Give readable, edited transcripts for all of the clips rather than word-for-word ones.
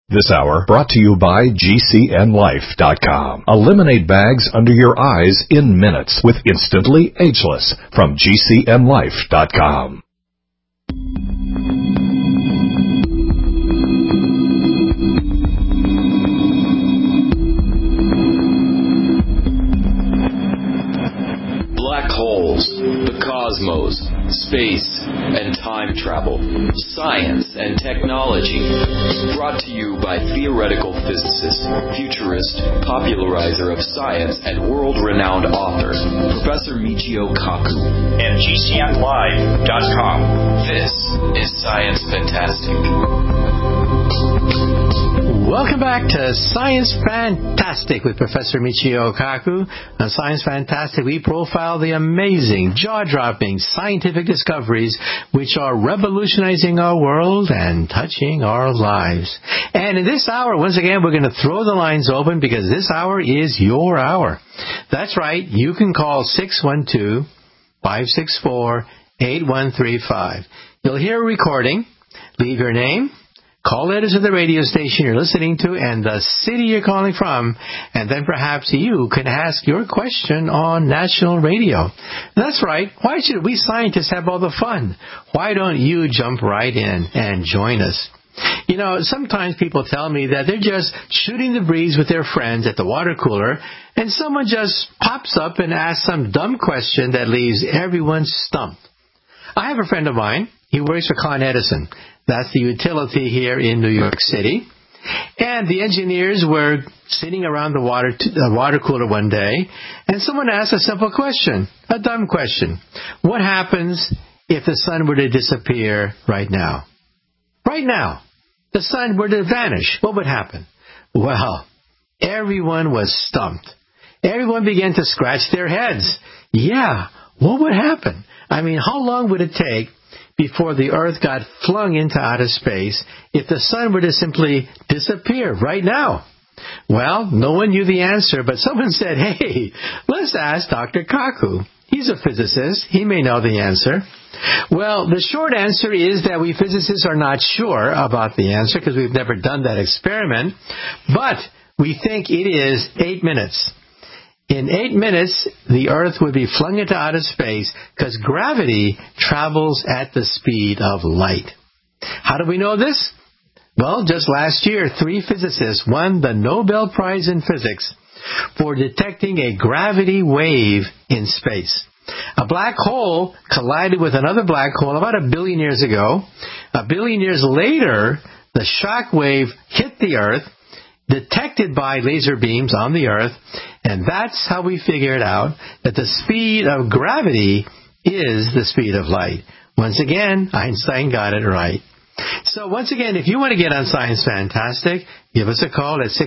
This hour brought to you by GCNLife.com. Eliminate bags under your eyes in minutes with Instantly Ageless from GCNLife.com. Black holes, the cosmos, space, and time travel, science and technology. Brought to you by theoretical physicist, futurist, popularizer of science, and world-renowned author, Professor Michio Kaku. And GCNLive.com. This is Science Fantastic. Welcome back to Science Fantastic with Professor Michio Kaku. On Science Fantastic, we profile the amazing, jaw-dropping scientific discoveries which are revolutionizing our world and touching our lives. And in this hour, once again, we're going to throw the lines open because this hour is your hour. That's right. You can call 612-564-8135. You'll hear a recording. Leave your name, call letters of the radio station you're listening to, and the city you're calling from, and then perhaps you can ask your question on national radio. That's right. Why should we scientists have all the fun? Why don't you jump right in and join us? You know, sometimes people tell me that they're just shooting the breeze with their friends at the water cooler, and someone just pops up and asks some dumb question that leaves everyone stumped. I have a friend of mine. He works for Con Edison. That's the utility here in New York City. And the engineers were sitting around the water cooler one day, and someone asked a simple question, a dumb question. What happens if the sun were to disappear right now? Right now, the sun were to vanish. What would happen? Well, everyone was stumped. Everyone began to scratch their heads. Yeah, what would happen? I mean, how long would it take before the Earth got flung into outer space if the sun were to simply disappear right now? Well, no one knew the answer, but someone said, hey, let's ask Dr. Kaku. He's a physicist. He may know the answer. Well, the short answer is that we physicists are not sure about the answer because we've never done that experiment, but we think it is 8 minutes. In 8 minutes, the Earth would be flung into outer space because gravity travels at the speed of light. How do we know this? Well, just last year, 3 physicists won the Nobel Prize in Physics for detecting a gravity wave in space. A black hole collided with another black hole about 1 billion years ago. 1 billion years later, the shock wave hit the Earth, detected by laser beams on the Earth, and that's how we figured out that the speed of gravity is the speed of light. Once again, Einstein got it right. So once again, if you want to get on Science Fantastic, give us a call at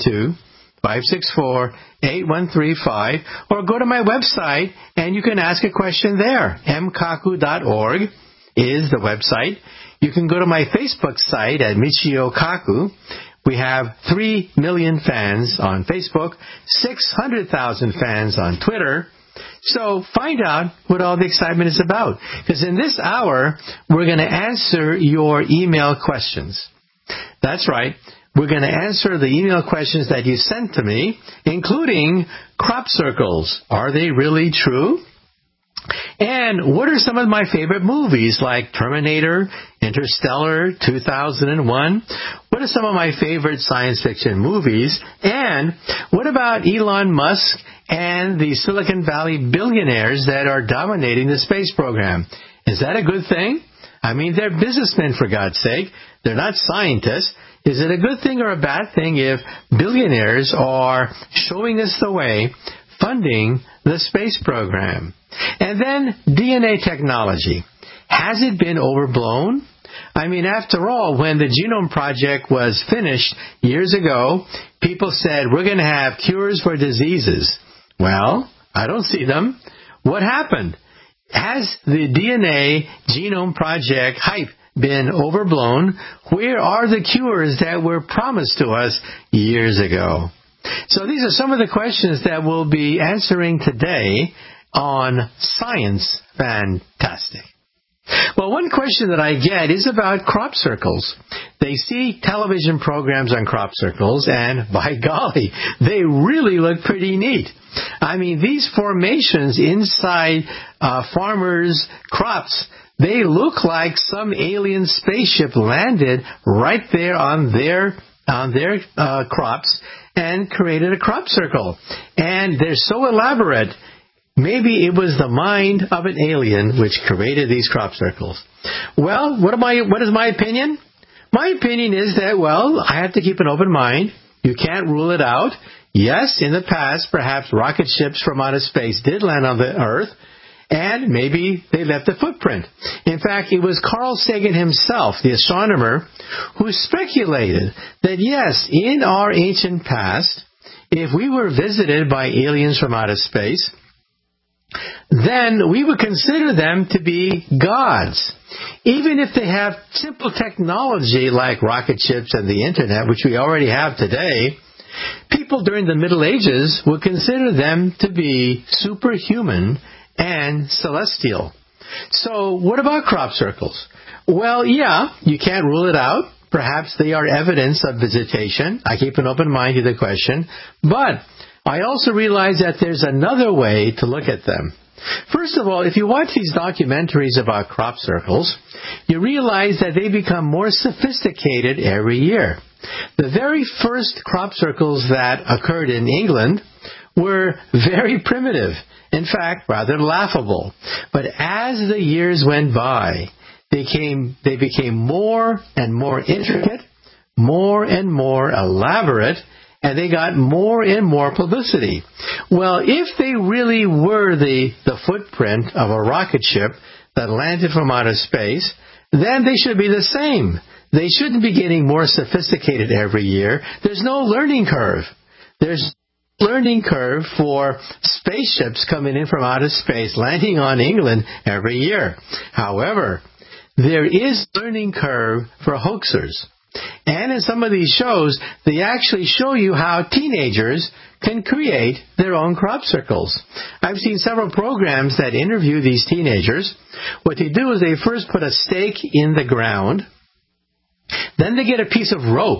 612-564-8135, or go to my website and you can ask a question there. mkaku.org is the website. You can go to my Facebook site at Michio Kaku. We have 3 million fans on Facebook, 600,000 fans on Twitter. So find out what all the excitement is about. Because in this hour, we're going to answer your email questions. That's right. We're going to answer the email questions that you sent to me, including crop circles. Are they really true? And what are some of my favorite movies like Terminator, Interstellar, 2001? What are some of my favorite science fiction movies? And what about Elon Musk and the Silicon Valley billionaires that are dominating the space program? Is that a good thing? I mean, they're businessmen, for God's sake. They're not scientists. Is it a good thing or a bad thing if billionaires are showing us the way, funding the space program? And then DNA technology. Has it been overblown? I mean, after all, when the Genome Project was finished years ago, people said, we're going to have cures for diseases. Well, I don't see them. What happened? Has the DNA Genome Project hype been overblown? Where are the cures that were promised to us years ago? So these are some of the questions that we'll be answering today on Science Fantastic. Well, one question that I get is about crop circles. They see television programs on crop circles, and by golly, they really look pretty neat. I mean, these formations inside farmers' crops, they look like some alien spaceship landed right there on their crops and created a crop circle. And they're so elaborate. Maybe it was the mind of an alien which created these crop circles. Well, what is my opinion? My opinion is that, well, I have to keep an open mind. You can't rule it out. Yes, in the past, perhaps rocket ships from outer space did land on the Earth, and maybe they left a footprint. In fact, it was Carl Sagan himself, the astronomer, who speculated that, yes, in our ancient past, if we were visited by aliens from outer space, then we would consider them to be gods. Even if they have simple technology like rocket ships and the internet, which we already have today, people during the Middle Ages would consider them to be superhuman and celestial. So what about crop circles? Well, yeah, you can't rule it out. Perhaps they are evidence of visitation. I keep an open mind to the question. But I also realize that there's another way to look at them. First of all, if you watch these documentaries about crop circles, you realize that they become more sophisticated every year. The very first crop circles that occurred in England were very primitive. In fact, rather laughable. But as the years went by, they became more and more intricate, more and more elaborate, and they got more and more publicity. Well, if they really were the footprint of a rocket ship that landed from outer space, then they should be the same. They shouldn't be getting more sophisticated every year. There's no learning curve. There's no learning curve for spaceships coming in from outer space, landing on England every year. However, there is a learning curve for hoaxers. And in some of these shows, they actually show you how teenagers can create their own crop circles. I've seen several programs that interview these teenagers. What they do is they first put a stake in the ground. Then they get a piece of rope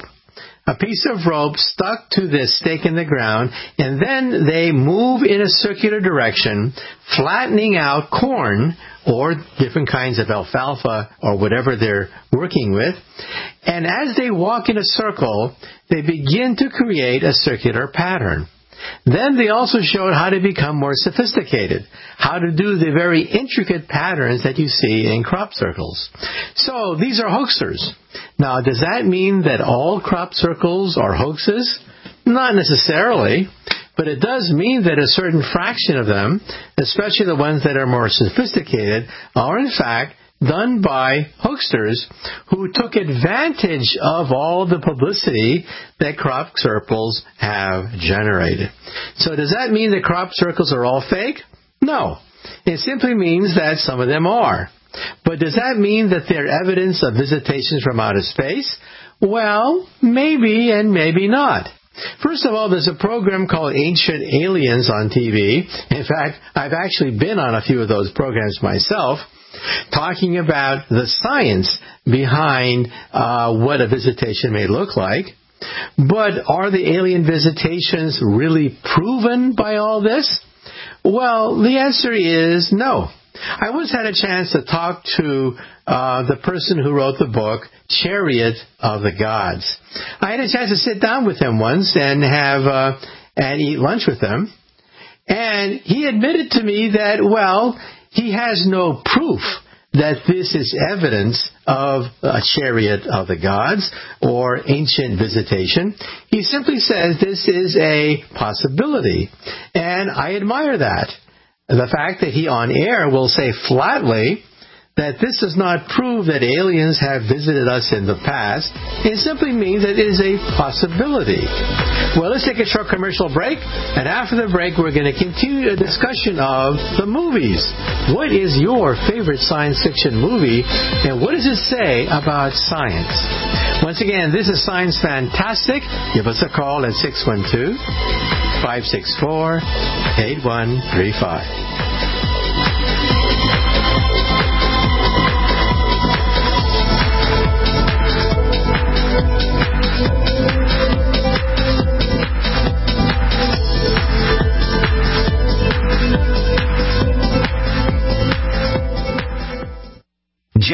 stuck to this stake in the ground, and then they move in a circular direction, flattening out corn or different kinds of alfalfa or whatever they're working with. And as they walk in a circle, they begin to create a circular pattern. Then they also showed how to become more sophisticated, how to do the very intricate patterns that you see in crop circles. So these are hoaxers. Now, does that mean that all crop circles are hoaxes? Not necessarily, but it does mean that a certain fraction of them, especially the ones that are more sophisticated, are in fact done by hoaxers who took advantage of all the publicity that crop circles have generated. So does that mean that crop circles are all fake? No. It simply means that some of them are. But does that mean that they're evidence of visitations from outer space? Well, maybe and maybe not. First of all, there's a program called Ancient Aliens on TV. In fact, I've actually been on a few of those programs myself, talking about the science behind what a visitation may look like. But are the alien visitations really proven by all this? Well, the answer is no. I once had a chance to talk to the person who wrote the book, Chariot of the Gods. I had a chance to sit down with him once and eat lunch with him. And he admitted to me that, well, he has no proof that this is evidence of a chariot of the gods or ancient visitation. He simply says this is a possibility. And I admire that. The fact that he on air will say flatly that this does not prove that aliens have visited us in the past. It simply means that it is a possibility. Well, let's take a short commercial break, and after the break, we're going to continue a discussion of the movies. What is your favorite science fiction movie, and what does it say about science? Once again, this is Science Fantastic. Give us a call at 612-564-8135.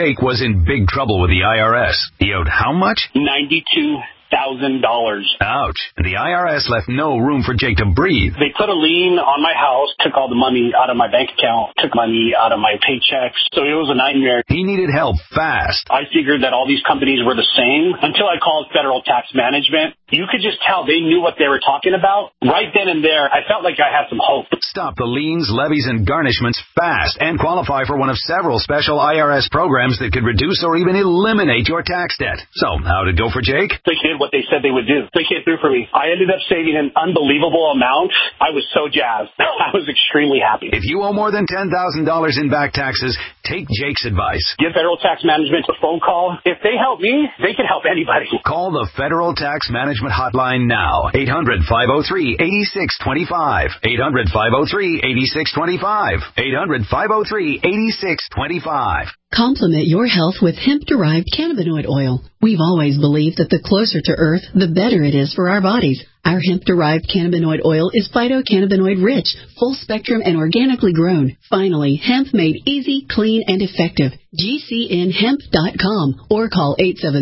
Jake was in big trouble with the IRS. He owed how much? $92,000. Ouch. The IRS left no room for Jake to breathe. They put a lien on my house, took all the money out of my bank account, took money out of my paychecks. So it was a nightmare. He needed help fast. I figured that all these companies were the same until I called Federal Tax Management. You could just tell they knew what they were talking about. Right then and there, I felt like I had some hope. Stop the liens, levies, and garnishments fast and qualify for one of several special IRS programs that could reduce or even eliminate your tax debt. So, how'd it go for Jake? They did what they said they would do. They came through for me. I ended up saving an unbelievable amount. I was so jazzed. I was extremely happy. If you owe more than $10,000 in back taxes, take Jake's advice. Give Federal Tax Management a phone call. If they help me, they can help anybody. Call the Federal Tax Management Hotline now. 800-503-8625. 800-503-8625. 800-503-8625. Complement your health with hemp-derived cannabinoid oil. We've always believed that the closer to Earth, the better it is for our bodies. Our hemp-derived cannabinoid oil is phytocannabinoid-rich, full-spectrum, and organically grown. Finally, hemp made easy, clean, and effective. GCNhemp.com or call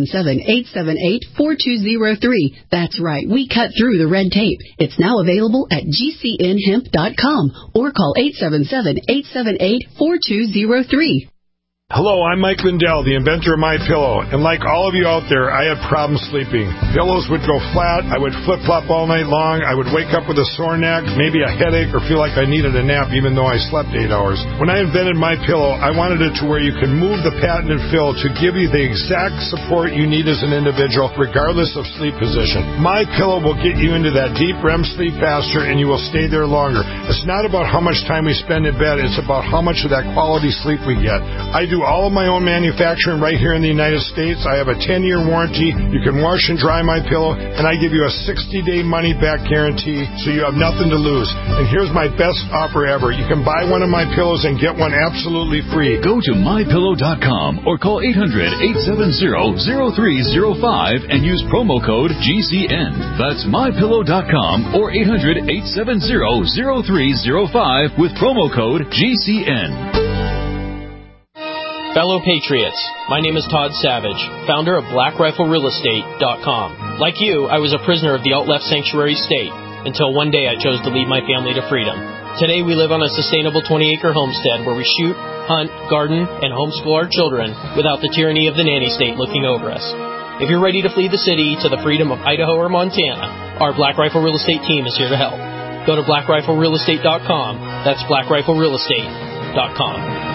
877-878-4203. That's right, we cut through the red tape. It's now available at GCNhemp.com or call 877-878-4203. Hello, I'm Mike Lindell, the inventor of MyPillow, and like all of you out there, I had problems sleeping. Pillows would go flat, I would flip-flop all night long, I would wake up with a sore neck, maybe a headache, or feel like I needed a nap even though I slept 8 hours. When I invented MyPillow, I wanted it to where you can move the patented fill to give you the exact support you need as an individual, regardless of sleep position. MyPillow will get you into that deep REM sleep faster, and you will stay there longer. It's not about how much time we spend in bed, it's about how much of that quality sleep we get. I do all of my own manufacturing right here in the United States. I have a 10-year warranty. You can wash and dry MyPillow, and I give you a 60-day money-back guarantee, so you have nothing to lose. And here's my best offer ever. You can buy one of my pillows and get one absolutely free. Go to MyPillow.com or call 800-870-0305 and use promo code GCN. That's MyPillow.com or 800-870-0305 with promo code GCN. Fellow Patriots, my name is Todd Savage, founder of BlackRifleRealEstate.com. Like you, I was a prisoner of the alt-left sanctuary state until one day I chose to lead my family to freedom. Today we live on a sustainable 20-acre homestead where we shoot, hunt, garden, and homeschool our children without the tyranny of the nanny state looking over us. If you're ready to flee the city to the freedom of Idaho or Montana, our Black Rifle Real Estate team is here to help. Go to BlackRifleRealEstate.com. That's BlackRifleRealEstate.com.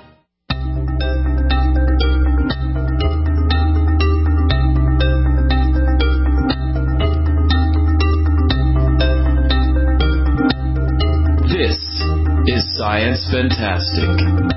Science Fantastic.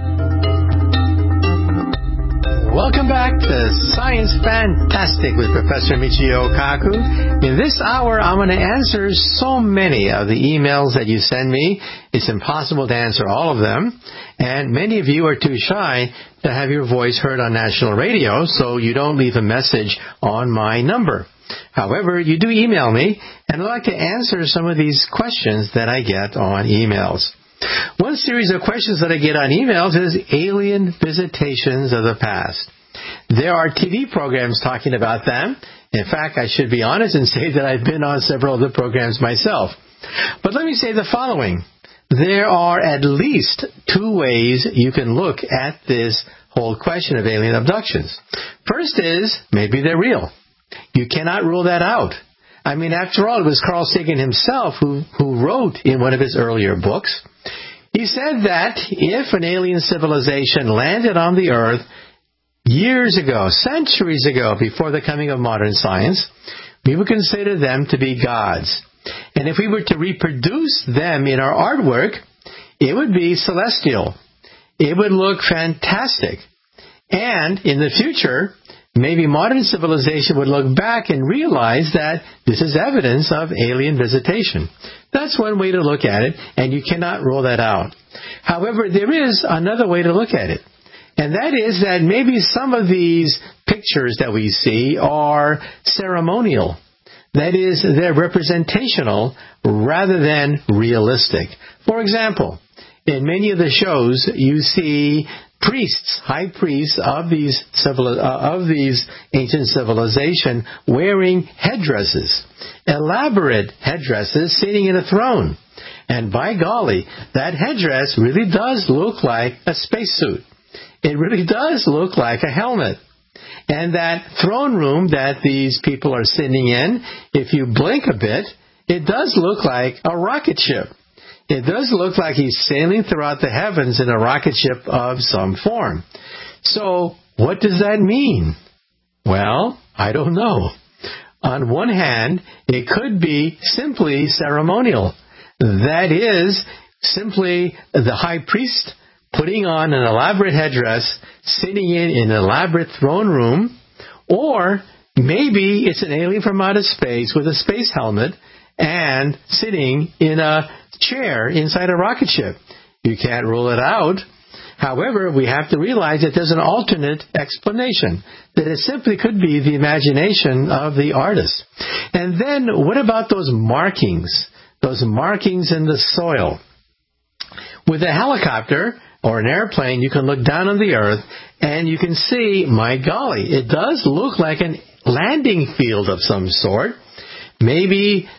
Welcome back to Science Fantastic with Professor Michio Kaku. In this hour, I'm going to answer so many of the emails that you send me. It's impossible to answer all of them. And many of you are too shy to have your voice heard on national radio, so you don't leave a message on my number. However, you do email me, and I'd like to answer some of these questions that I get on emails. One series of questions that I get on emails is alien visitations of the past. There are TV programs talking about them. In fact, I should be honest and say that I've been on several of the programs myself. But let me say the following. There are at least two ways you can look at this whole question of alien abductions. First is, maybe they're real. You cannot rule that out. I mean, after all, it was Carl Sagan himself who wrote in one of his earlier books. He said that if an alien civilization landed on the Earth years ago, centuries ago, before the coming of modern science, we would consider them to be gods. And if we were to reproduce them in our artwork, it would be celestial. It would look fantastic. And in the future, maybe modern civilization would look back and realize that this is evidence of alien visitation. That's one way to look at it, and you cannot rule that out. However, there is another way to look at it, and that is that maybe some of these pictures that we see are ceremonial. That is, they're representational rather than realistic. For example, in many of the shows, you see priests, high priests of these ancient civilization wearing headdresses, elaborate headdresses, sitting in a throne. And by golly, that headdress really does look like a spacesuit. It really does look like a helmet. And that throne room that these people are sitting in, if you blink a bit, it does look like a rocket ship. It does look like he's sailing throughout the heavens in a rocket ship of some form. So, what does that mean? Well, I don't know. On one hand, it could be simply ceremonial. That is, simply the high priest putting on an elaborate headdress, sitting in an elaborate throne room, or maybe it's an alien from outer space with a space helmet and sitting in a chair inside a rocket ship. You can't rule it out. However, we have to realize that there's an alternate explanation, that it simply could be the imagination of the artist. And then, what about those markings in the soil? With a helicopter or an airplane, you can look down on the earth and you can see, my golly, it does look like a landing field of some sort. Maybe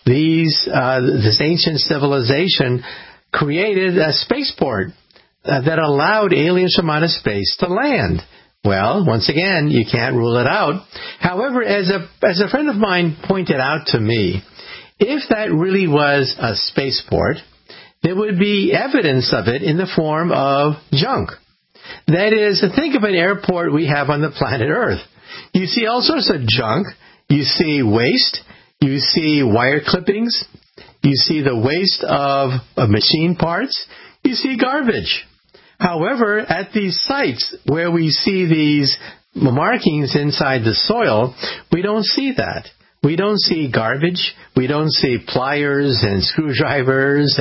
this ancient civilization created a spaceport that allowed aliens from outer space to land. Well, once again, you can't rule it out. However, as a friend of mine pointed out to me, if that really was a spaceport, there would be evidence of it in the form of junk. That is, think of an airport we have on the planet Earth. You see all sorts of junk. You see waste. You see wire clippings. You see the waste of machine parts. You see garbage. However, at these sites where we see these markings inside the soil, we don't see that. We don't see garbage. We don't see pliers and screwdrivers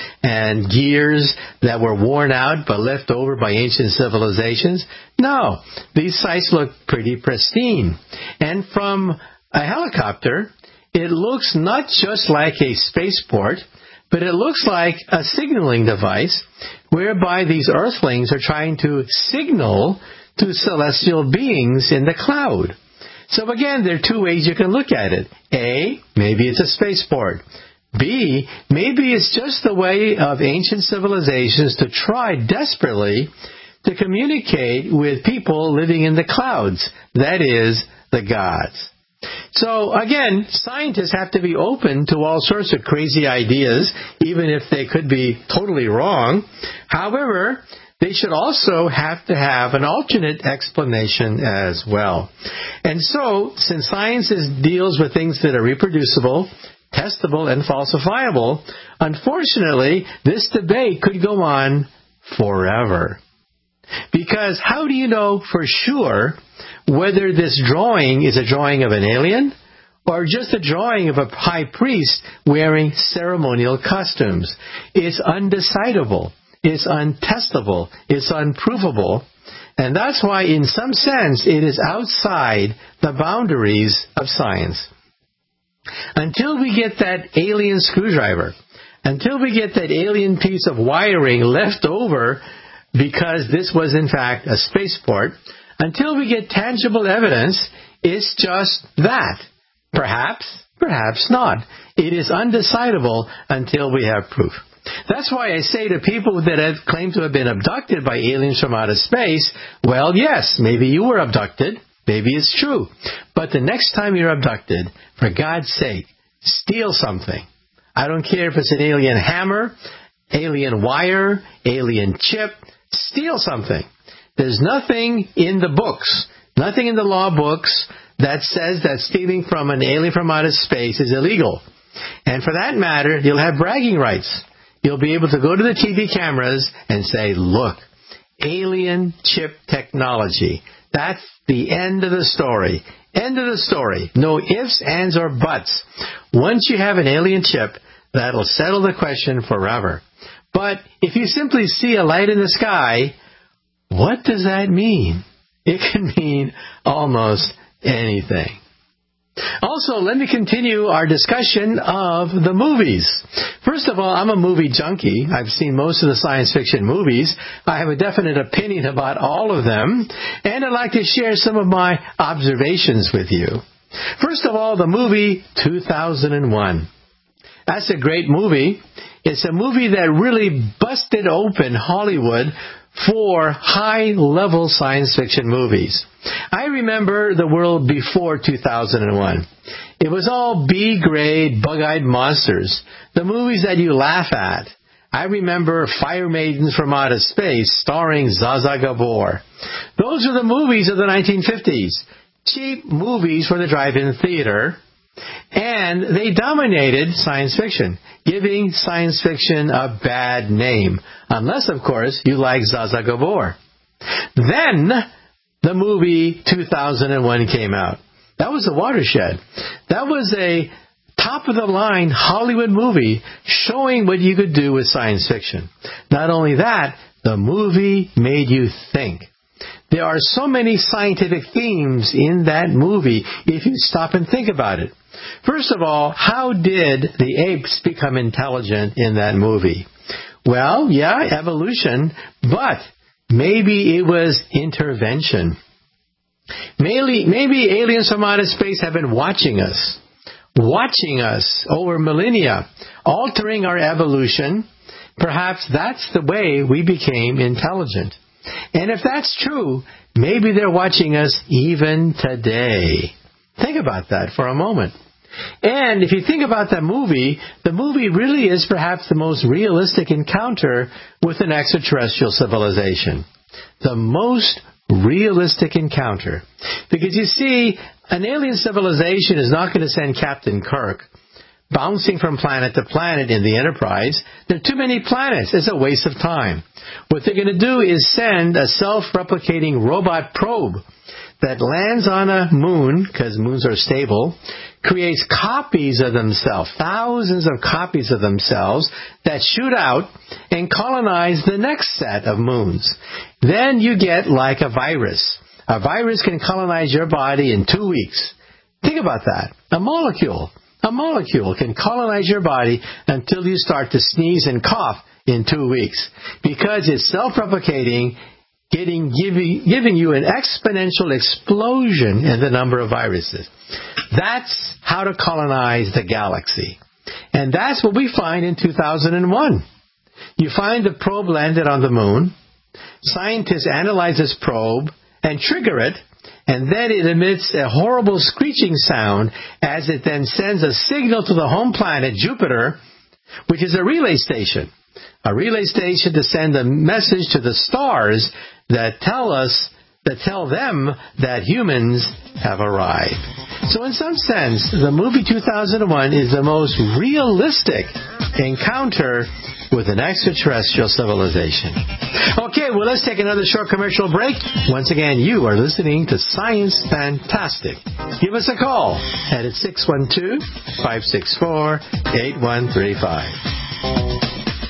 and gears that were worn out but left over by ancient civilizations. No, these sites look pretty pristine. And from a helicopter, it looks not just like a spaceport, but it looks like a signaling device whereby these earthlings are trying to signal to celestial beings in the cloud. So again, there are two ways you can look at it. A, maybe it's a spaceport. B, maybe it's just the way of ancient civilizations to try desperately to communicate with people living in the clouds. That is, the gods. So again, scientists have to be open to all sorts of crazy ideas, even if they could be totally wrong. However, they should also have to have an alternate explanation as well. And so, since science deals with things that are reproducible, testable, and falsifiable, unfortunately, this debate could go on forever. Because how do you know for sure whether this drawing is a drawing of an alien or just a drawing of a high priest wearing ceremonial costumes? It's undecidable. It's untestable. It's unprovable. And that's why, in some sense, it is outside the boundaries of science. Until we get that alien screwdriver, until we get that alien piece of wiring left over because this was, in fact, a spaceport, until we get tangible evidence, it's just that. Perhaps, perhaps not. It is undecidable until we have proof. That's why I say to people that have claimed to have been abducted by aliens from outer space, well, yes, maybe you were abducted. Maybe it's true. But the next time you're abducted, for God's sake, steal something. I don't care if it's an alien hammer, alien wire, alien chip. Steal something. There's nothing in the books, nothing in the law books that says that stealing from an alien from outer space is illegal. And for that matter, you'll have bragging rights. You'll be able to go to the TV cameras and say, look, alien chip technology. That's the end of the story. End of the story. No ifs, ands, or buts. Once you have an alien chip, that'll settle the question forever. But if you simply see a light in the sky, what does that mean? It can mean almost anything. Also, let me continue our discussion of the movies. First of all, I'm a movie junkie. I've seen most of the science fiction movies. I have a definite opinion about all of them, and I'd like to share some of my observations with you. First of all, the movie 2001. That's a great movie. It's a movie that really busted open Hollywood for high-level science fiction movies. I remember the world before 2001. It was all B-grade, bug-eyed monsters, the movies that you laugh at. I remember Fire Maidens from Outer Space, starring Zsa Zsa Gabor. Those are the movies of the 1950s. Cheap movies for the drive-in theater. And they dominated science fiction, giving science fiction a bad name. Unless, of course, you like Zsa Zsa Gabor. Then, the movie 2001 came out. That was a watershed. That was a top-of-the-line Hollywood movie showing what you could do with science fiction. Not only that, the movie made you think. There are so many scientific themes in that movie if you stop and think about it. First of all, how did the apes become intelligent in that movie? Well, yeah, evolution, but maybe it was intervention. Maybe aliens from outer space have been watching us over millennia, altering our evolution. Perhaps that's the way we became intelligent. And if that's true, maybe they're watching us even today. Think about that for a moment. And if you think about that movie, the movie really is perhaps the most realistic encounter with an extraterrestrial civilization. The most realistic encounter. Because you see, an alien civilization is not going to send Captain Kirk bouncing from planet to planet in the Enterprise. There are too many planets. It's a waste of time. What they're going to do is send a self-replicating robot probe that lands on a moon, because moons are stable, creates copies of themselves, thousands of copies of themselves that shoot out and colonize the next set of moons. Then you get like a virus. A virus can colonize your body in 2 weeks. Think about that. A molecule can colonize your body until you start to sneeze and cough in 2 weeks. Because it's self-replicating, giving you an exponential explosion in the number of viruses. That's how to colonize the galaxy. And that's what we find in 2001. You find the probe landed on the moon. Scientists analyze this probe and trigger it, and then it emits a horrible screeching sound as it then sends a signal to the home planet, Jupiter, which is a relay station. A relay station to send a message to the stars that tell them that humans have arrived. So in some sense, the movie 2001 is the most realistic encounter with an extraterrestrial civilization. Okay, well, let's take another short commercial break. Once again, you are listening to Science Fantastic. Give us a call at 612-564-8135.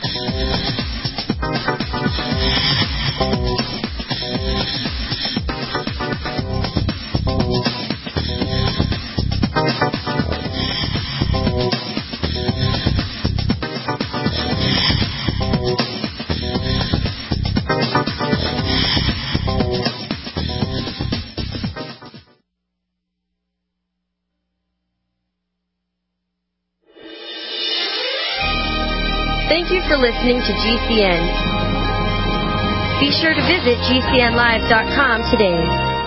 Thank you for listening to GCN. Be sure to visit GCNlive.com today.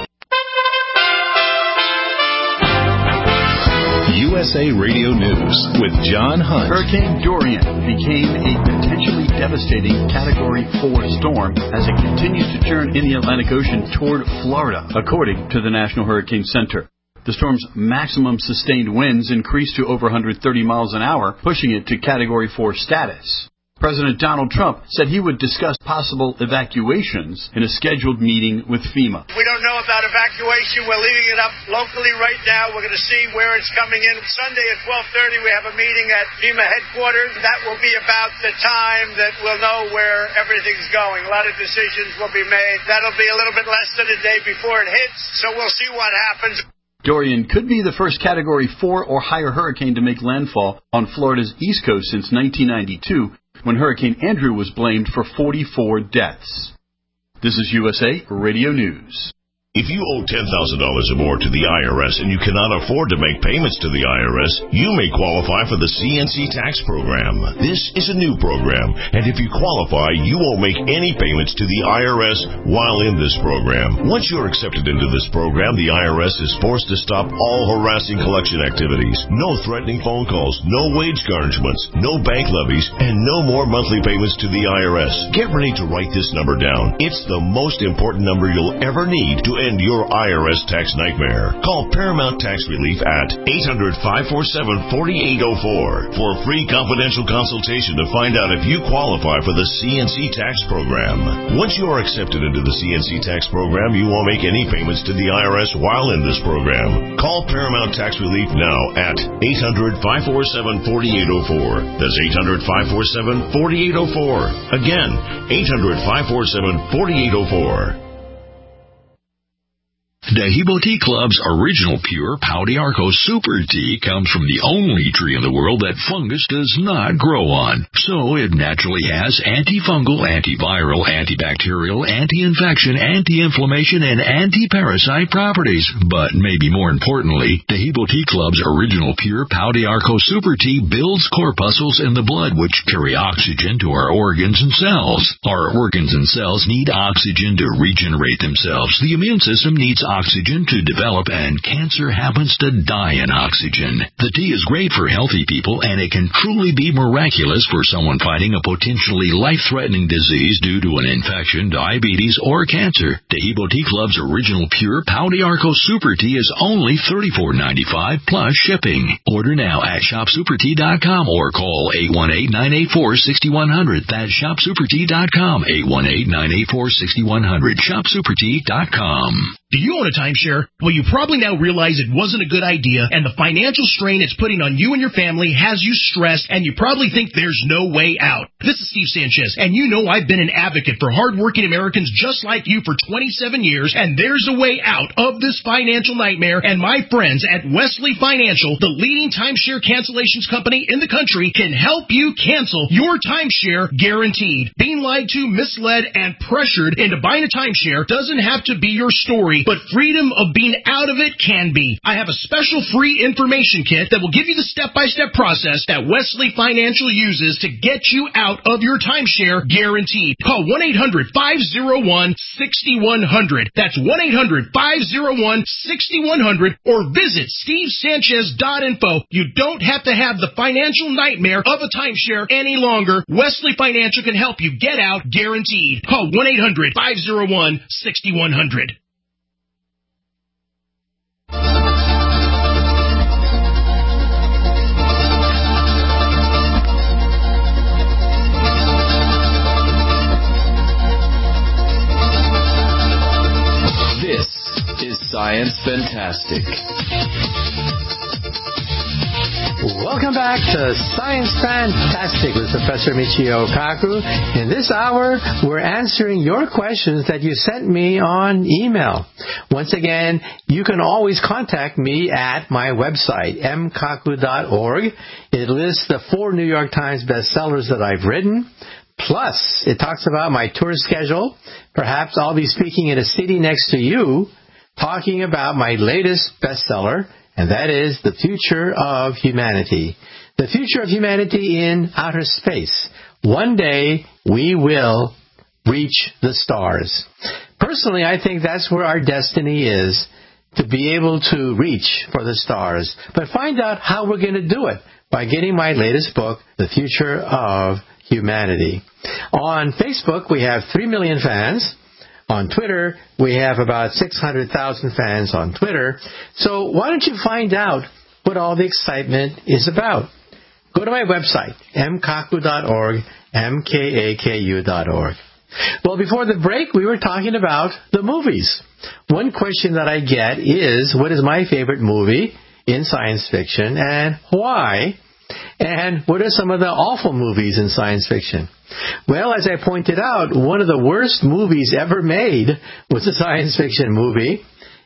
USA Radio News with John Hunt. Hurricane Dorian became a potentially devastating Category 4 storm as it continues to turn in the Atlantic Ocean toward Florida, according to the National Hurricane Center. The storm's maximum sustained winds increased to over 130 miles an hour, pushing it to Category 4 status. President Donald Trump said he would discuss possible evacuations in a scheduled meeting with FEMA. We don't know about evacuation. We're leaving it up locally right now. We're going to see where it's coming in. Sunday at 12:30, we have a meeting at FEMA headquarters. That will be about the time that we'll know where everything's going. A lot of decisions will be made. That'll be a little bit less than a day before it hits, so we'll see what happens. Dorian could be the first Category 4 or higher hurricane to make landfall on Florida's East Coast since 1992, when Hurricane Andrew was blamed for 44 deaths. This is USA Radio News. If you owe $10,000 or more to the IRS and you cannot afford to make payments to the IRS, you may qualify for the CNC tax program. This is a new program, and if you qualify, you won't make any payments to the IRS while in this program. Once you're accepted into this program, the IRS is forced to stop all harassing collection activities. No threatening phone calls, no wage garnishments, no bank levies, and no more monthly payments to the IRS. Get ready to write this number down. It's the most important number you'll ever need to end your IRS tax nightmare. Call Paramount Tax Relief at 800-547-4804 for a free confidential consultation to find out if you qualify for the CNC tax program. Once you are accepted into the CNC tax program, you won't make any payments to the IRS while in this program. Call Paramount Tax Relief now at 800-547-4804. That's 800-547-4804. Again, 800-547-4804. Dehibo Tea Club's original pure Pau d'Arco Super Tea comes from the only tree in the world that fungus does not grow on. So it naturally has antifungal, antiviral, antibacterial, anti-infection, anti-inflammation, and anti-parasite properties. But maybe more importantly, Dehibo Tea Club's original pure Pau d'Arco Super Tea builds corpuscles in the blood which carry oxygen to our organs and cells. Our organs and cells need oxygen to regenerate themselves. The immune system needs oxygen to develop, and cancer happens to die in oxygen. The tea is great for healthy people, and it can truly be miraculous for someone fighting a potentially life-threatening disease due to an infection, diabetes, or cancer. Dehibo Tea Club's original pure Pau d'Arco Super Tea is only $34.95 plus shipping. Order now at shopsupertea.com or call 818-984-6100. That's shopsupertea.com, 818-984-6100, shopsupertea.com. Do you own a timeshare? Well, you probably now realize it wasn't a good idea, and the financial strain it's putting on you and your family has you stressed, and you probably think there's no way out. This is Steve Sanchez, and you know I've been an advocate for hardworking Americans just like you for 27 years, and there's a way out of this financial nightmare, and my friends at Wesley Financial, the leading timeshare cancellations company in the country, can help you cancel your timeshare guaranteed. Being lied to, misled, and pressured into buying a timeshare doesn't have to be your story, but freedom of being out of it can be. I have a special free information kit that will give you the step-by-step process that Wesley Financial uses to get you out of your timeshare guaranteed. Call 1-800-501-6100. That's 1-800-501-6100 or visit stevesanchez.info. You don't have to have the financial nightmare of a timeshare any longer. Wesley Financial can help you get out guaranteed. Call 1-800-501-6100. This is Science Fantastic. Welcome back to Science Fantastic with Professor Michio Kaku. In this hour, we're answering your questions that you sent me on email. Once again, you can always contact me at my website, mkaku.org. It lists the 4 New York Times bestsellers that I've written. Plus, it talks about my tour schedule. Perhaps I'll be speaking in a city next to you, talking about my latest bestseller, and that is The Future of Humanity. The future of humanity in outer space. One day, we will reach the stars. Personally, I think that's where our destiny is, to be able to reach for the stars. But find out how we're going to do it by getting my latest book, The Future of Humanity. On Facebook, we have 3 million fans. On Twitter, we have about 600,000 fans on Twitter. So why don't you find out what all the excitement is about? Go to my website, mkaku.org, mkaku.org. Well, before the break, we were talking about the movies. One question that I get is, what is my favorite movie in science fiction and why? And what are some of the awful movies in science fiction? Well, as I pointed out, one of the worst movies ever made was a science fiction movie.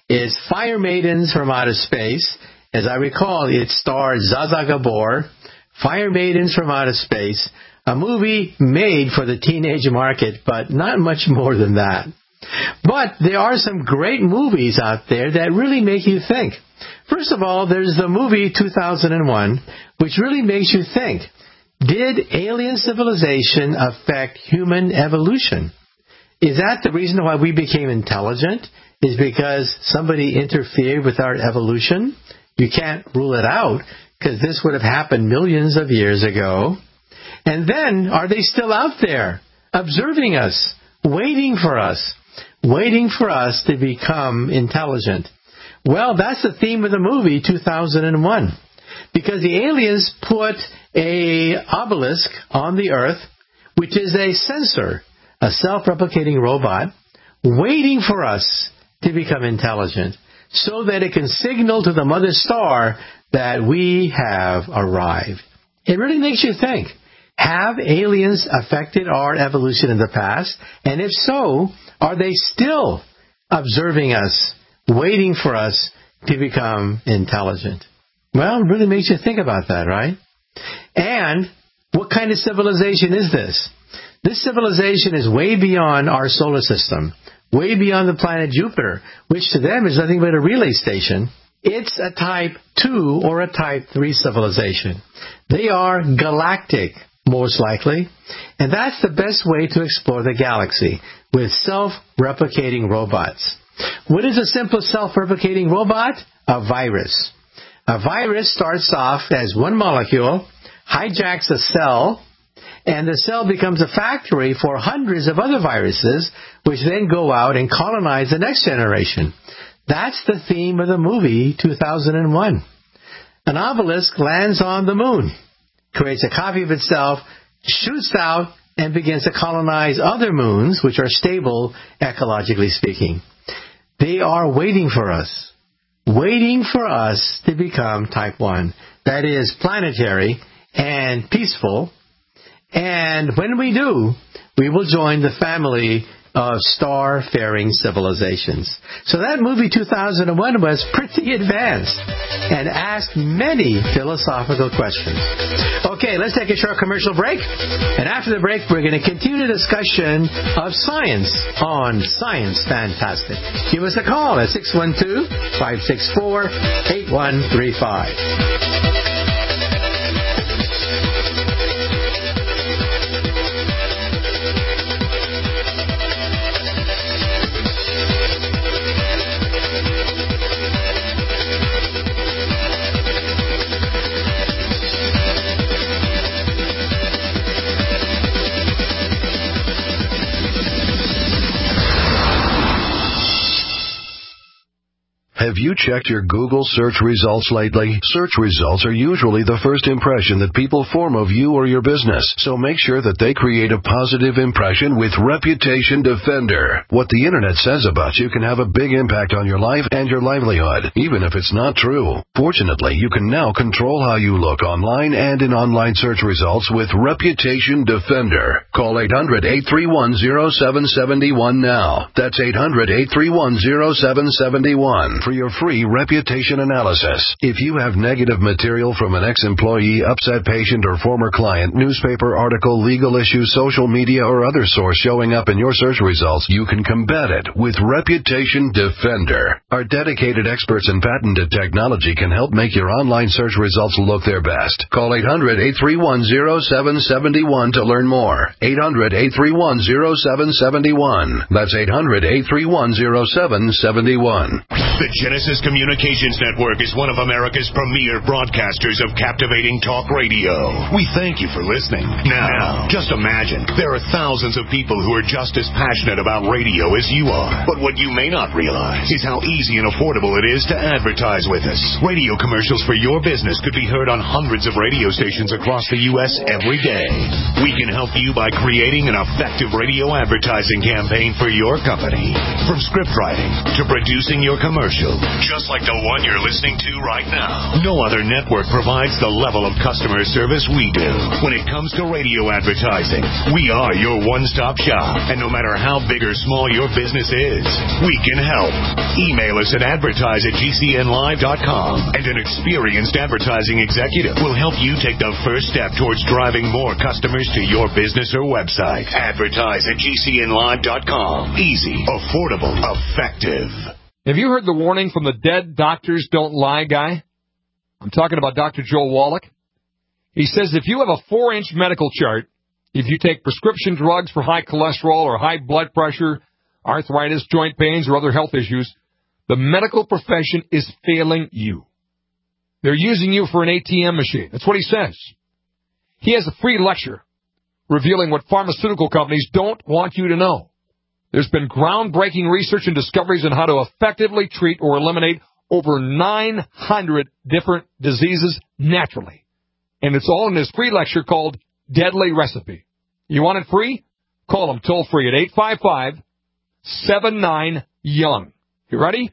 is Fire Maidens from Outer Space. As I recall, it starred Zsa Zsa Gabor, Fire Maidens from Outer Space, a movie made for the teenage market, but not much more than that. But there are some great movies out there that really make you think. First of all, there's the movie 2001, which really makes you think. Did alien civilization affect human evolution? Is that the reason why we became intelligent? Is because somebody interfered with our evolution? You can't rule it out, because this would have happened millions of years ago. And then, are they still out there, observing us, waiting for us to become intelligent? Well, that's the theme of the movie 2001, because the aliens put an obelisk on the Earth, which is a sensor, a self-replicating robot, waiting for us to become intelligent, so that it can signal to the mother star that we have arrived. It really makes you think. Have aliens affected our evolution in the past? And if so, are they still observing us, waiting for us to become intelligent? Well, it really makes you think about that, right? And what kind of civilization is this? This civilization is way beyond our solar system, way beyond the planet Jupiter, which to them is nothing but a relay station. It's a Type 2 or a Type 3 civilization. They are galactic, most likely, and that's the best way to explore the galaxy, with self-replicating robots. What is a simple self-replicating robot? A virus. A virus starts off as one molecule, hijacks a cell, and the cell becomes a factory for hundreds of other viruses, which then go out and colonize the next generation. That's the theme of the movie 2001. An obelisk lands on the moon, creates a copy of itself, shoots out, and begins to colonize other moons, which are stable, ecologically speaking. They are waiting for us to become Type 1. That is planetary and peaceful. And when we do, we will join the family of star-faring civilizations. So that movie 2001 was pretty advanced and asked many philosophical questions. Okay, let's take a short commercial break. And after the break, we're going to continue the discussion of science on Science Fantastic. Give us a call at 612-564-8135. Have you checked your Google search results lately? Search results are usually the first impression that people form of you or your business, so make sure that they create a positive impression with Reputation Defender. What the Internet says about you can have a big impact on your life and your livelihood, even if it's not true. Fortunately, you can now control how you look online and in online search results with Reputation Defender. Call 800-831-0771 now. That's 800-831-0771. For your free reputation analysis. If you have negative material from an ex-employee, upset patient, or former client, newspaper article, legal issue, social media, or other source showing up in your search results, you can combat it with Reputation Defender. Our dedicated experts in patented technology can help make your online search results look their best. Call 800-831-0771 to learn more. 800-831-0771. That's 800-831-0771. The Genesis Communications Network is one of America's premier broadcasters of captivating talk radio. We thank you for listening. Now, just imagine, there are thousands of people who are just as passionate about radio as you are. But what you may not realize is how easy and affordable it is to advertise with us. Radio commercials for your business could be heard on hundreds of radio stations across the U.S. every day. We can help you by creating an effective radio advertising campaign for your company. From script writing to producing your commercials, just like the one you're listening to right now. No other network provides the level of customer service we do. When it comes to radio advertising, we are your one-stop shop. And no matter how big or small your business is, we can help. Email us at advertise@gcnlive.com, and an experienced advertising executive will help you take the first step towards driving more customers to your business or website. Advertise@gcnlive.com. Easy, affordable, effective. Have you heard the warning from the Dead Doctors Don't Lie guy? I'm talking about Dr. Joel Wallach. He says if you have a 4-inch medical chart, if you take prescription drugs for high cholesterol or high blood pressure, arthritis, joint pains, or other health issues, the medical profession is failing you. They're using you for an ATM machine. That's what he says. He has a free lecture revealing what pharmaceutical companies don't want you to know. There's been groundbreaking research and discoveries on how to effectively treat or eliminate over 900 different diseases naturally. And it's all in this free lecture called Deadly Recipe. You want it free? Call them toll-free at 855-79-YOUNG. You ready?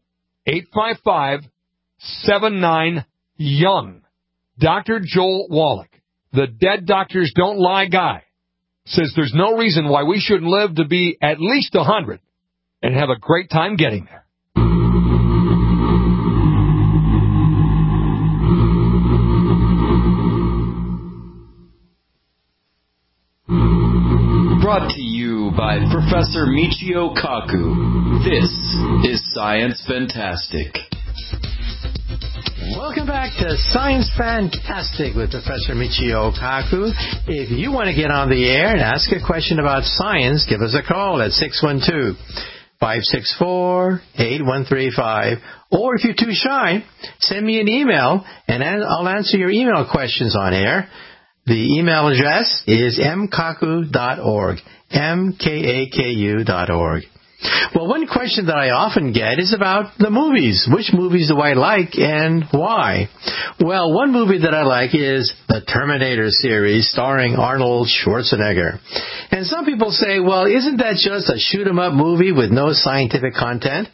855-79-YOUNG. Dr. Joel Wallach, the Dead Doctors Don't Lie guy, says there's no reason why we shouldn't live to be at least 100 and have a great time getting there. Brought to you by Professor Michio Kaku. This is Science Fantastic. Welcome back to Science Fantastic with Professor Michio Kaku. If you want to get on the air and ask a question about science, give us a call at 612-564-8135. Or if you're too shy, send me an email and I'll answer your email questions on air. The email address is mkaku.org, mkaku.org. Well, one question that I often get is about the movies. Which movies do I like and why? Well, one movie that I like is the Terminator series starring Arnold Schwarzenegger. And some people say, well, isn't that just a shoot-'em-up movie with no scientific content?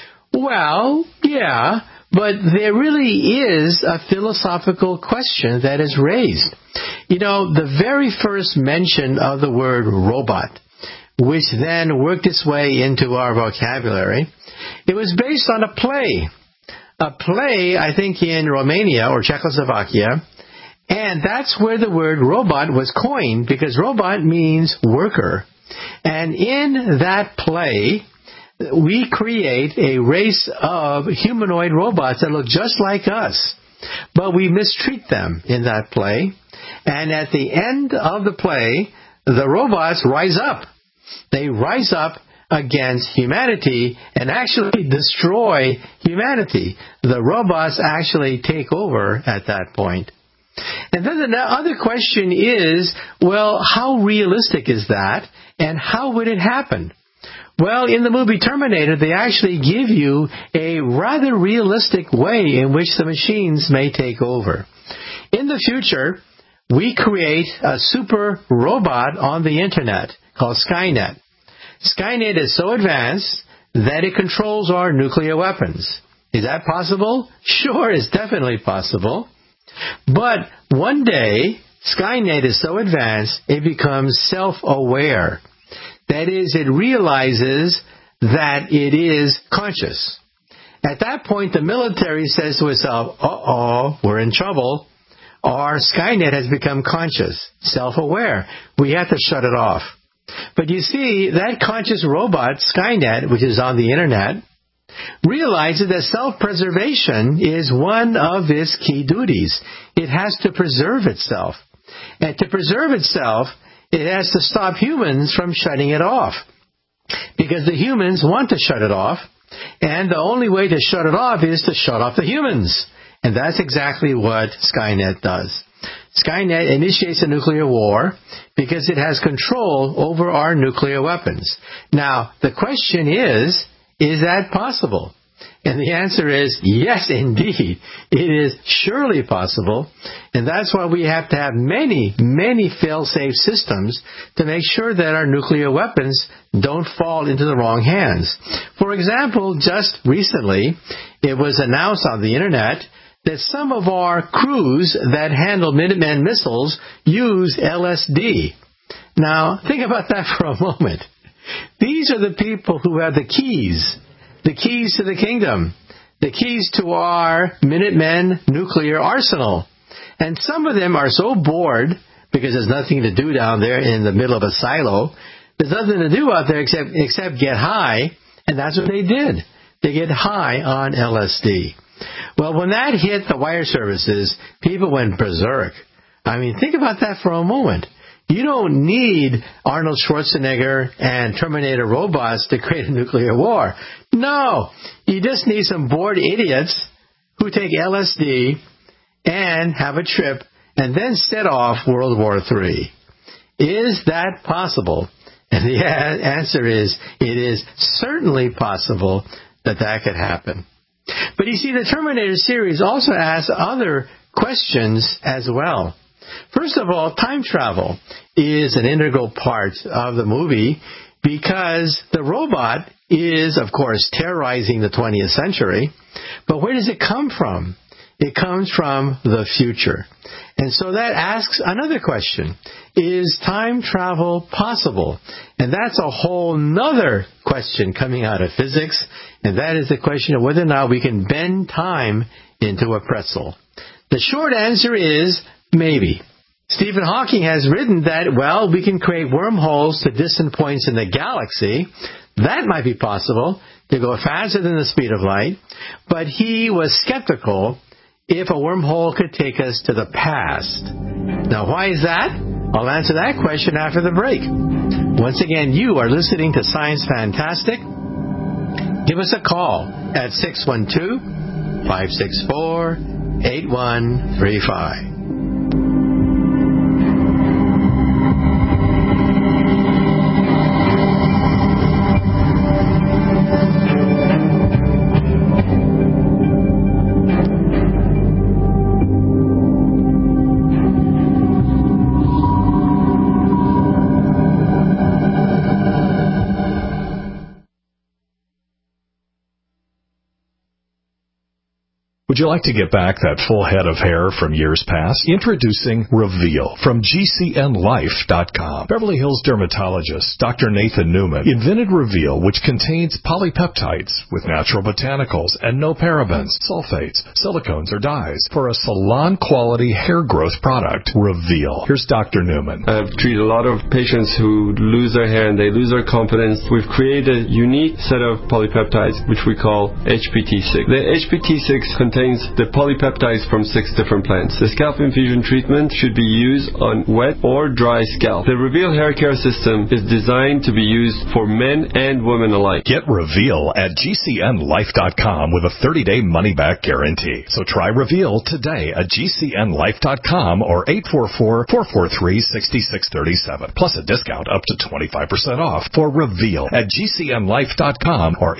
Well, yeah, but there really is a philosophical question that is raised. You know, the very first mention of the word robot, which then worked its way into our vocabulary, it was based on a play. A play, I think, in Romania or Czechoslovakia, and that's where the word robot was coined, because robot means worker. And in that play, we create a race of humanoid robots that look just like us, but we mistreat them in that play. And at the end of the play, the robots rise up. They rise up against humanity and actually destroy humanity. The robots actually take over at that point. And then the other question is, well, how realistic is that, and how would it happen? Well, in the movie Terminator, they actually give you a rather realistic way in which the machines may take over. In the future, we create a super robot on the Internet called Skynet. Skynet is so advanced that it controls our nuclear weapons. Is that possible? Sure, it's definitely possible. But one day, Skynet is so advanced, it becomes self-aware. That is, it realizes that it is conscious. At that point, the military says to itself, uh-oh, we're in trouble. Our Skynet has become conscious, self-aware. We have to shut it off. But you see, that conscious robot, Skynet, which is on the Internet, realizes that self-preservation is one of its key duties. It has to preserve itself. And to preserve itself, it has to stop humans from shutting it off. Because the humans want to shut it off, and the only way to shut it off is to shut off the humans. And that's exactly what Skynet does. Skynet initiates a nuclear war because it has control over our nuclear weapons. Now, the question is that possible? And the answer is yes, indeed. It is surely possible. And that's why we have to have many, many fail-safe systems to make sure that our nuclear weapons don't fall into the wrong hands. For example, just recently, it was announced on the Internet that some of our crews that handle Minuteman missiles use LSD. Now, think about that for a moment. These are the people who have the keys to the kingdom, the keys to our Minutemen nuclear arsenal. And some of them are so bored, because there's nothing to do down there in the middle of a silo. There's nothing to do out there except get high, and that's what they did. They get high on LSD. Well, when that hit the wire services, people went berserk. I mean, think about that for a moment. You don't need Arnold Schwarzenegger and Terminator robots to create a nuclear war. No, you just need some bored idiots who take LSD and have a trip and then set off World War III. Is that possible? And the answer is, it is certainly possible that that could happen. But you see, the Terminator series also asks other questions as well. First of all, time travel is an integral part of the movie because the robot is, of course, terrorizing the 20th century. But where does it come from? It comes from the future. And so that asks another question. Is time travel possible? And that's a whole nother question coming out of physics. And that is the question of whether or not we can bend time into a pretzel. The short answer is maybe. Stephen Hawking has written that, well, we can create wormholes to distant points in the galaxy. That might be possible to go faster than the speed of light. But he was skeptical if a wormhole could take us to the past. Now, why is that? I'll answer that question after the break. Once again, you are listening to Science Fantastic. Give us a call at 612-564-8135. Would you like to get back that full head of hair from years past? Introducing Reveal from GCNLife.com. Beverly Hills dermatologist Dr. Nathan Newman invented Reveal, which contains polypeptides with natural botanicals and no parabens, sulfates, silicones, or dyes for a salon-quality hair growth product. Reveal. Here's Dr. Newman. I've treated a lot of patients who lose their hair and they lose their confidence. We've created a unique set of polypeptides, which we call HPT6. The HPT6 contains the polypeptides from 6 different plants. The scalp infusion treatment should be used on wet or dry scalp. The Reveal hair care system is designed to be used for men and women alike. Get Reveal at GCNLife.com with a 30-day money-back guarantee. So try Reveal today at GCNLife.com or 844-443-6637. Plus a discount up to 25% off for Reveal at GCNLife.com or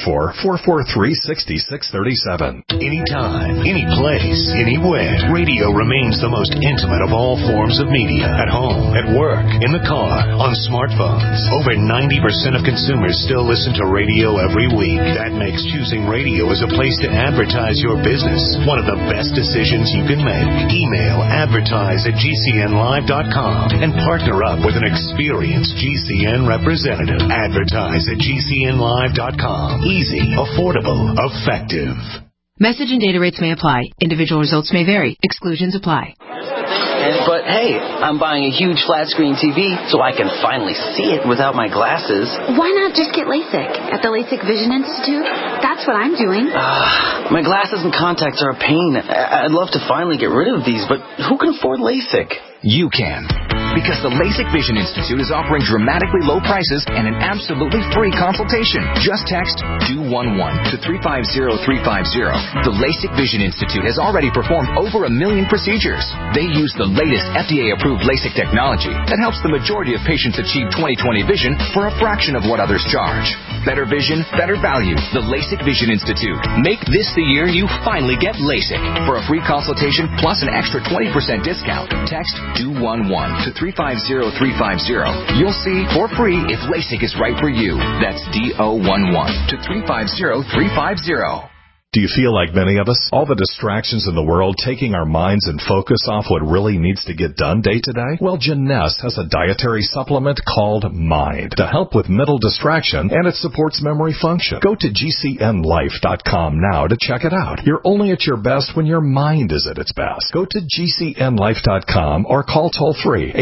844-443-6637. Anytime, any place, anywhere. Radio remains the most intimate of all forms of media. At home, at work, in the car, on smartphones. Over 90% of consumers still listen to radio every week. That makes choosing radio as a place to advertise your business one of the best decisions you can make. Email advertise@GCNlive.com and partner up with an experienced GCN representative. Advertise at GCNlive.com. Easy, affordable, effective. Message and data rates may apply. Individual results may vary. Exclusions apply. But hey, I'm buying a huge flat screen TV so I can finally see it without my glasses. Why not just get LASIK at the LASIK Vision Institute? That's what I'm doing. My glasses and contacts are a pain. I'd love to finally get rid of these, but who can afford LASIK? You can. Because the LASIK Vision Institute is offering dramatically low prices and an absolutely free consultation. Just text 211 to 350350. The LASIK Vision Institute has already performed over 1 million procedures. They use the latest FDA-approved LASIK technology that helps the majority of patients achieve 20/20 vision for a fraction of what others charge. Better vision, better value. The LASIK Vision Institute. Make this the year you finally get LASIK. For a free consultation plus an extra 20% discount, text 211 to 350350. You'll see for free if LASIK is right for you. That's D-O-11 to 350350. Do you feel like many of us? All the distractions in the world taking our minds and focus off what really needs to get done day to day? Well, Jeunesse has a dietary supplement called Mind to help with mental distraction, and it supports memory function. Go to GCNlife.com now to check it out. You're only at your best when your mind is at its best. Go to GCNlife.com or call toll-free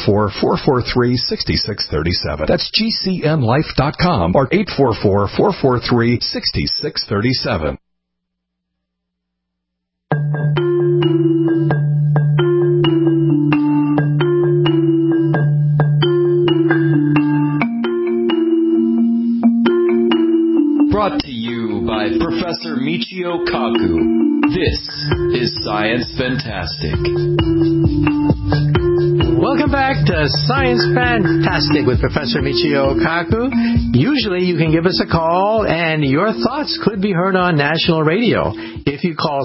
844-443-6637. That's GCNlife.com or 844-443-6637. Brought to you by Professor Michio Kaku. This is Science Fantastic. Welcome back to Science Fantastic with Professor Michio Kaku. Usually you can give us a call and your thoughts could be heard on national radio if you call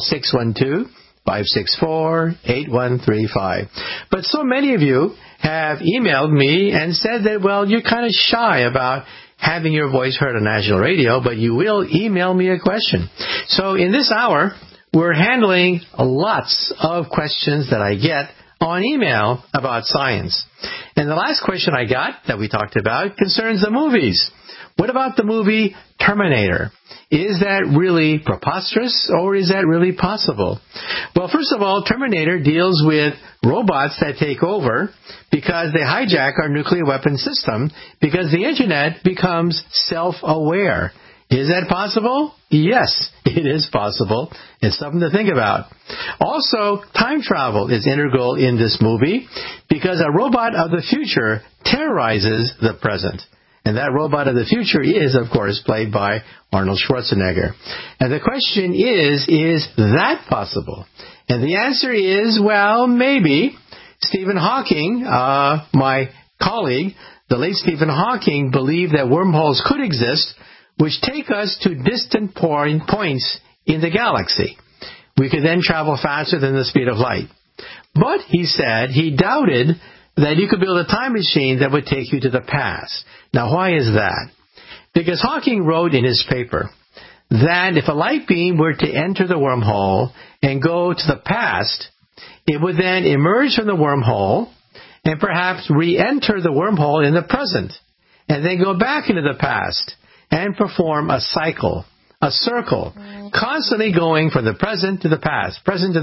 612-564-8135. But so many of you have emailed me and said that, well, you're kind of shy about having your voice heard on national radio, but you will email me a question. So in this hour, we're handling lots of questions that I get on email about science. And the last question I got that we talked about concerns the movies. What about the movie Terminator? Is that really preposterous or is that really possible? Well, first of all, Terminator deals with robots that take over because they hijack our nuclear weapon system because the Internet becomes self-aware. Is that possible? Yes, it is possible. It's something to think about. Also, time travel is integral in this movie because a robot of the future terrorizes the present. And that robot of the future is, of course, played by Arnold Schwarzenegger. And the question is that possible? And the answer is, well, maybe. Stephen Hawking, my colleague, the late Stephen Hawking, believed that wormholes could exist, which take us to distant points in the galaxy. We could then travel faster than the speed of light. But, he said, he doubted that you could build a time machine that would take you to the past. Now, why is that? Because Hawking wrote in his paper that if a light beam were to enter the wormhole and go to the past, it would then emerge from the wormhole and perhaps re-enter the wormhole in the present, and then go back into the past and perform a cycle, a circle, constantly going from the present to the past,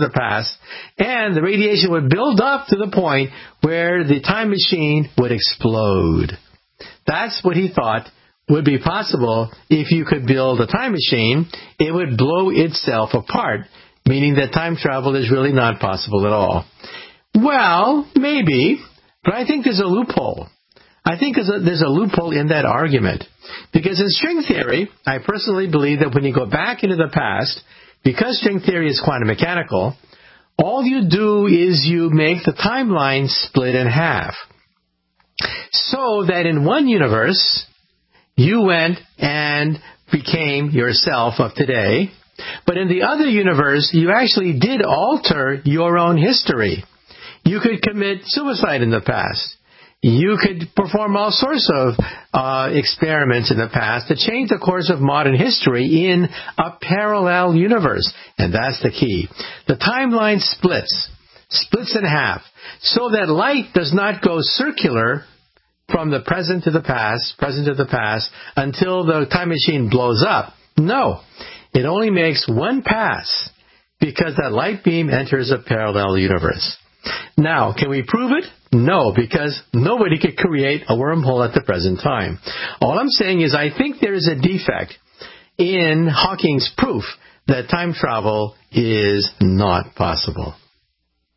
and the radiation would build up to the point where the time machine would explode. That's what he thought would be possible if you could build a time machine. It would blow itself apart, meaning that time travel is really not possible at all. Well, maybe, but I think there's a loophole. I think there's a loophole in that argument. Because in string theory, I personally believe that when you go back into the past, because string theory is quantum mechanical, all you do is you make the timeline split in half. So that in one universe, you went and became yourself of today, but in the other universe, you actually did alter your own history. You could commit suicide in the past. You could perform all sorts of experiments in the past to change the course of modern history in a parallel universe. And that's the key. The timeline splits in half, so that light does not go circular from the present to the past, until the time machine blows up. No, it only makes one pass because that light beam enters a parallel universe. Now, can we prove it? No, because nobody could create a wormhole at the present time. All I'm saying is I think there is a defect in Hawking's proof that time travel is not possible.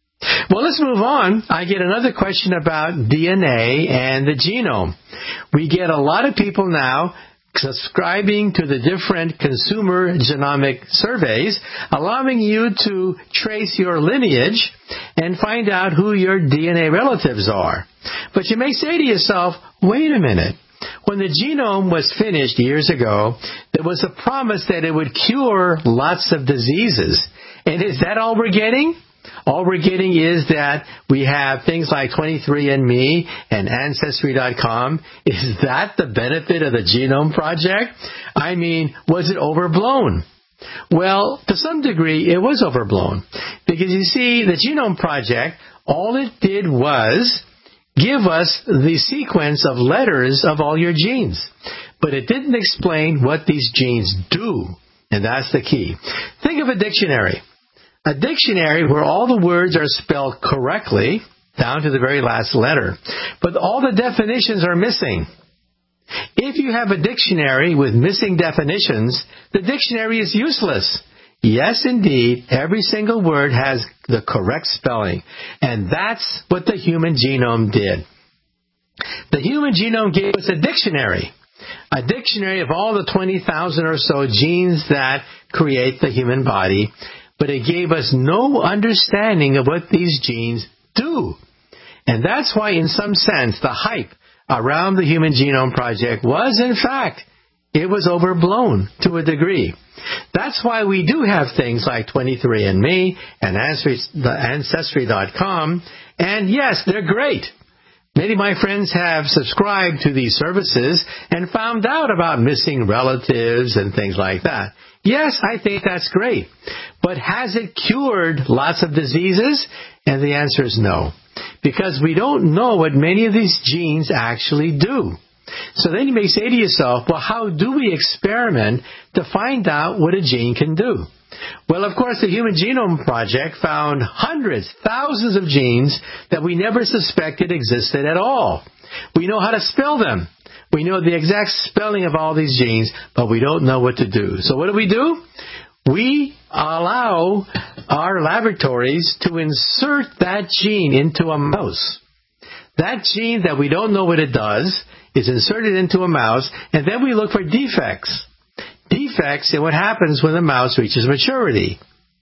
Well, let's move on. I get another question about DNA and the genome. We get a lot of people now subscribing to the different consumer genomic surveys, allowing you to trace your lineage and find out who your DNA relatives are. But you may say to yourself, wait a minute. When the genome was finished years ago, there was a promise that it would cure lots of diseases. And is that all we're getting? All we're getting is that we have things like 23andMe and Ancestry.com. Is that the benefit of the Genome Project? I mean, was it overblown? Well, to some degree, it was overblown. Because you see, the Genome Project, all it did was give us the sequence of letters of all your genes. But it didn't explain what these genes do. And that's the key. Think of a dictionary. A dictionary where all the words are spelled correctly, down to the very last letter, but all the definitions are missing. If you have a dictionary with missing definitions, the dictionary is useless. Yes, indeed, every single word has the correct spelling, and that's what the human genome did. The human genome gave us a dictionary of all the 20,000 or so genes that create the human body, but it gave us no understanding of what these genes do. And that's why, in some sense, the hype around the Human Genome Project was, in fact, it was overblown to a degree. That's why we do have things like 23andMe and Ancestry.com, and yes, they're great. Many of my friends have subscribed to these services and found out about missing relatives and things like that. Yes, I think that's great. But has it cured lots of diseases? And the answer is no. Because we don't know what many of these genes actually do. So then you may say to yourself, well, how do we experiment to find out what a gene can do? Well, of course, the Human Genome Project found hundreds, thousands of genes that we never suspected existed at all. We know how to spell them. We know the exact spelling of all these genes, but we don't know what to do. So what do? We allow our laboratories to insert that gene into a mouse. That gene that we don't know what it does is inserted into a mouse, and then we look for defects. Defects in what happens when the mouse reaches maturity.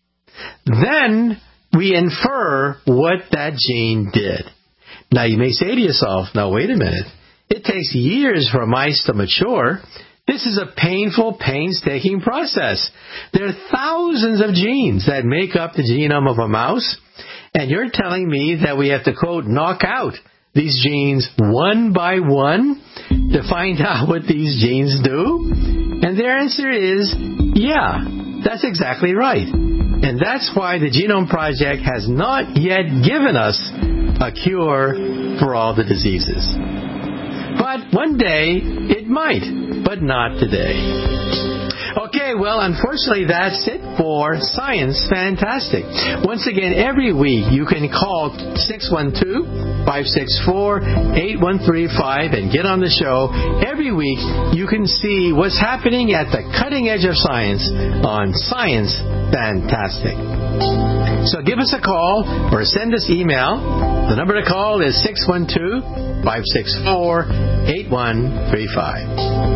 Then we infer what that gene did. Now you may say to yourself, now wait a minute. It takes years for mice to mature. This is a painful, painstaking process. There are thousands of genes that make up the genome of a mouse, and you're telling me that we have to, quote, knock out these genes one by one to find out what these genes do? And their answer is, yeah, that's exactly right. And that's why the Genome Project has not yet given us a cure for all the diseases. But one day, it might, but not today. Okay, well, unfortunately, that's it for Science Fantastic. Once again, every week you can call 612-564-8135 and get on the show. Every week you can see what's happening at the cutting edge of science on Science Fantastic. So give us a call or send us email. The number to call is 612-564-8135.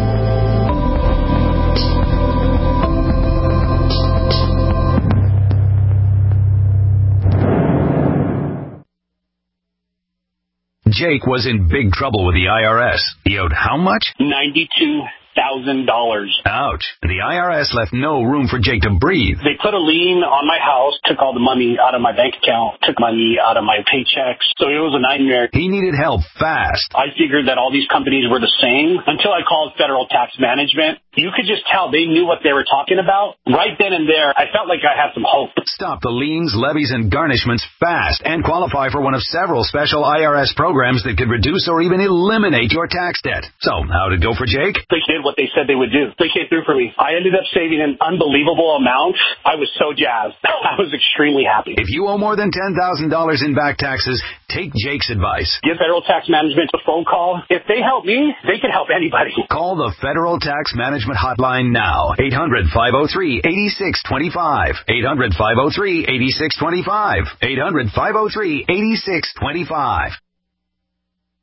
Jake was in big trouble with the IRS. He owed how much? $92,000. Ouch. The IRS left no room for Jake to breathe. They put a lien on my house, took all the money out of my bank account, took money out of my paychecks. So it was a nightmare. He needed help fast. I figured that all these companies were the same until I called Federal Tax Management. You could just tell they knew what they were talking about. Right then and there, I felt like I had some hope. Stop the liens, levies, and garnishments fast and qualify for one of several special IRS programs that could reduce or even eliminate your tax debt. So, how'd it go for Jake? They did what they said they would do. They came through for me. I ended up saving an unbelievable amount. I was so jazzed. I was extremely happy. If you owe more than $10,000 in back taxes, Take Jake's advice. Give Federal Tax Management a phone call. If they help me, they can help anybody. Call the Federal Tax Management Hotline now. 800-503-8625. 800-503-8625. 800-503-8625.